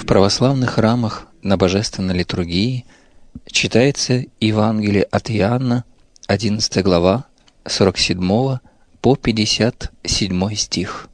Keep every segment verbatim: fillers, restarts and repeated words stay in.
В православных храмах на божественной литургии читается Евангелие от Иоанна, одиннадцатая глава, сорок седьмого по пятьдесят седьмой стих.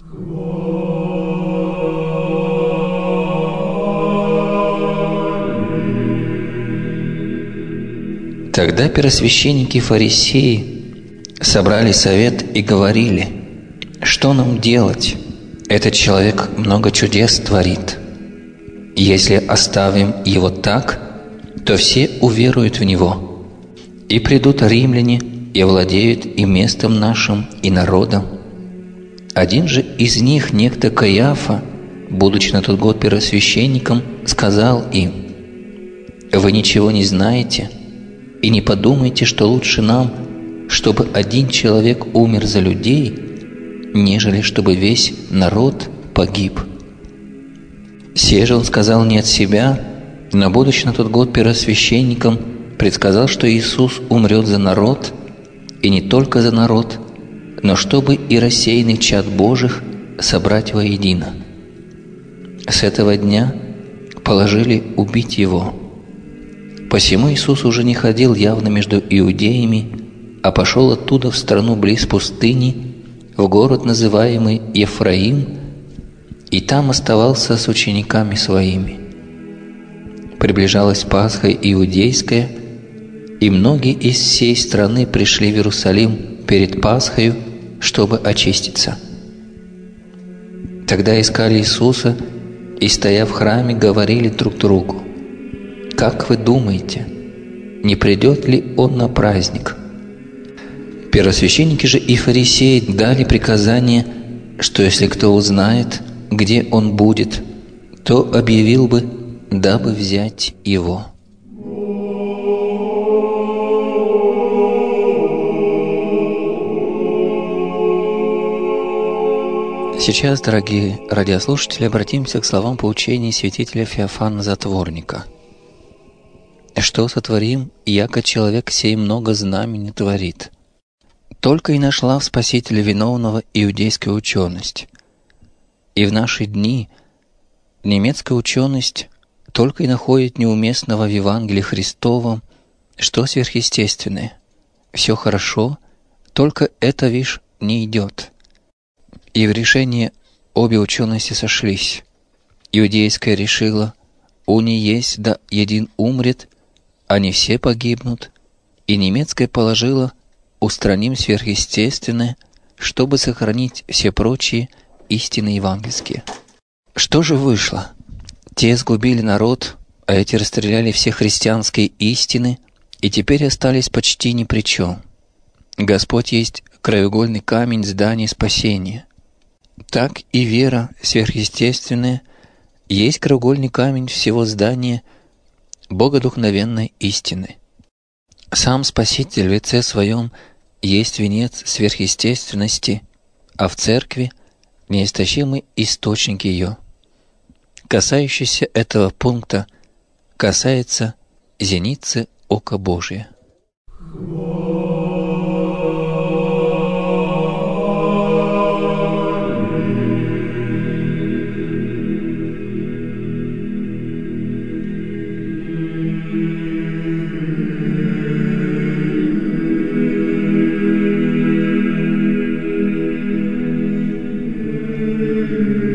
Тогда первосвященники и фарисеи собрали совет и говорили: «Что нам делать? Этот человек много чудес творит. Если оставим его так, то все уверуют в него, и придут римляне и овладеют и местом нашим, и народом». Один же из них, некто Каиафа, будучи на тот год первосвященником, сказал им: «Вы ничего не знаете, и не подумайте, что лучше нам, чтобы один человек умер за людей, нежели чтобы весь народ погиб». Сей же он сказал не от себя, но, будучи на тот год первосвященником, предсказал, что Иисус умрет за народ, и не только за народ, но чтобы и рассеянный чад Божих собрать воедино. С этого дня положили убить Его. Посему Иисус уже не ходил явно между иудеями, а пошел оттуда в страну близ пустыни, в город, называемый Ефраим, и там оставался с учениками Своими. Приближалась Пасха иудейская, и многие из всей страны пришли в Иерусалим перед Пасхою, чтобы очиститься. Тогда искали Иисуса и, стоя в храме, говорили друг другу: «Как вы думаете, не придет ли Он на праздник?» Первосвященники же и фарисеи дали приказание, что если кто узнает, где Он будет, то объявил бы, дабы взять Его. Сейчас, дорогие радиослушатели, обратимся к словам поучений святителя Феофана Затворника. «Что сотворим, яко человек сей много знамений творит? Только и нашла в Спасителе виновного иудейская ученость. И в наши дни немецкая ученость только и находит неуместного в Евангелии Христовом, что сверхъестественное. Все хорошо, только это, вишь, не идет». И в решении обе учености сошлись. Иудейская решила: «Уни есть, да един умрет, а не все погибнут», и немецкая положила: «Устраним сверхъестественное, чтобы сохранить все прочие истины евангельские». Что же вышло? Те сгубили народ, а эти расстреляли все христианские истины, и теперь остались почти ни при чем. Господь есть краеугольный камень здания спасения. Так и вера сверхъестественная есть краеугольный камень всего здания богодухновенной истины. Сам Спаситель в лице Своем есть венец сверхъестественности, а в Церкви — неистощимый источник ее. Касающийся этого пункта касается зеницы ока Божия. Thank you.